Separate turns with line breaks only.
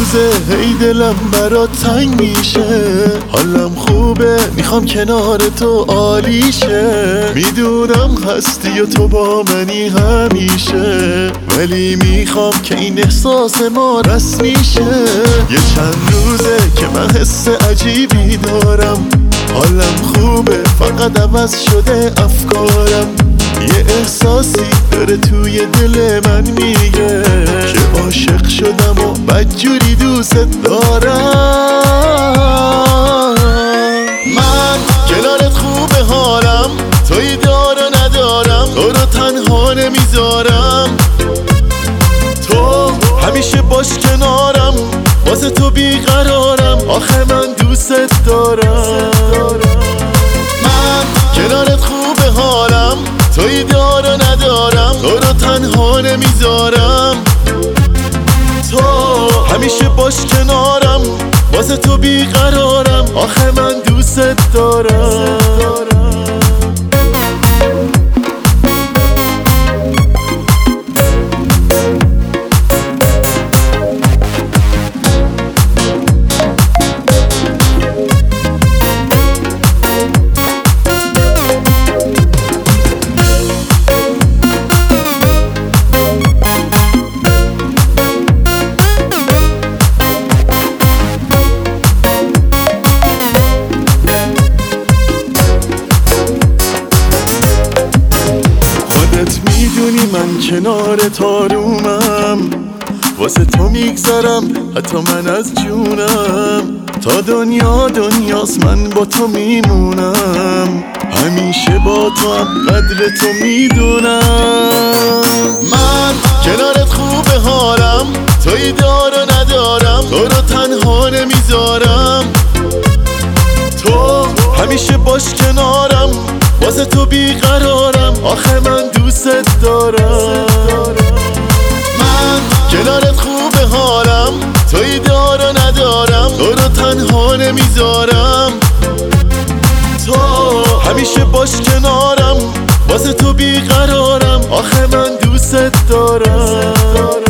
روزه هی دلم برات تنگ میشه، حالم خوبه میخوام کنار تو عالیشه. میدونم هستی و تو با منی همیشه، ولی میخوام که این احساس ما رسمی شه. یه چند روزه که من حس عجیبی دارم، حالم خوبه فقط عوض شده افکارم. یه احساسی داره توی دل من میگه که عاشق شدم و بدجوری دوست دارم. من کنارت خوبه حالم، توی دار و ندارم، تو رو تنها نمیذارم. تو همیشه باش کنارم، واسه تو بیقرارم، آخه من دوست دارم. من کنارت خوبه حالم، توی دار و ندارم، تو رو تنها نمیذارم. تو همیشه باش کنارم، واسه تو بیقرارم، آخه من دوست دارم. میدونی من کنارت آرومم، واسه تو میگذرم حتی من از جونم. تا دنیا دنیاست من با تو میمونم، همیشه با تو هم قدر تو میدونم. من کنارت خوبه حالم، توی دار و ندارم، تو رو تنها نمیذارم. تو همیشه باش کنارم، واسه تو بیقرارم، آخه من دوست دارم. من کنارت خوبه حالم، توی دار و ندارم، تو رو تنها نمیذارم. تو همیشه باش کنارم، واسه تو بیقرارم، آخه من دوست دارم.